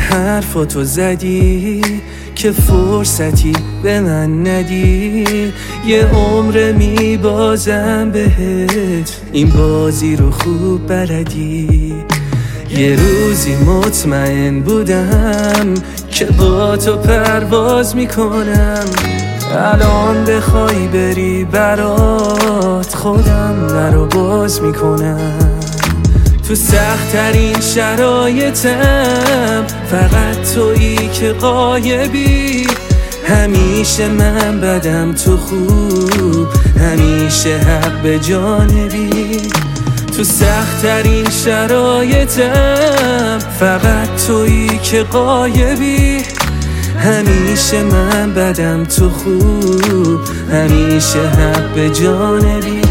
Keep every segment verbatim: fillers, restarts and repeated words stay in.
حرفاتو زدی که فرصتی به من ندی، یه عمر میبازم بهت، این بازی رو خوب بلدی. یه روزی مطمئن بودم که با تو پرواز میکنم، الان بخوای بری برات خودم درو باز میکنم. تو سخت‌ترین شرایطم فقط تویی که غایبی، همیشه من بدم تو خوب، همیشه حق به جانبی. تو سخت‌ترین شرایطم فقط تویی که غایبی، همیشه من بدم تو خوب، همیشه حق به جانبی.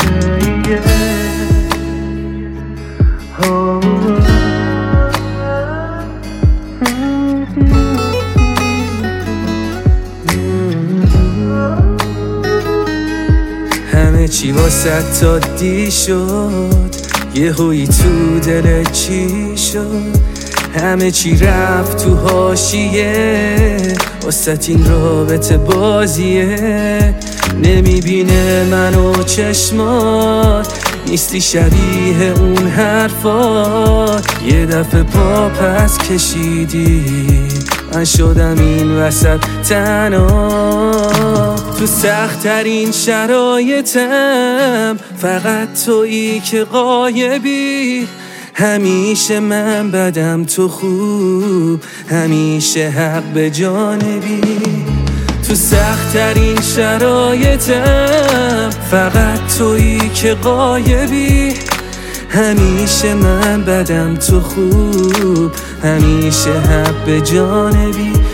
همه چی واسه تا دی شد، یه هوی تو دلت چی شد؟ همه چی رفت تو حاشیه، واسه این رابطه بازیه. نمیبینه منو چشمات، نیستی شبیه اون حرفات. یه دفعه پا پس کشیدی، من شدم این وسط تنها. تو سخت‌ترین شرایطم فقط تویی که غایبی، همیشه من بدم تو خوب، همیشه حق به جانبی. تو سخت‌ترین شرایطم فقط تویی که غایبی، همیشه من بدم تو خوب، همیشه حق به جانبی.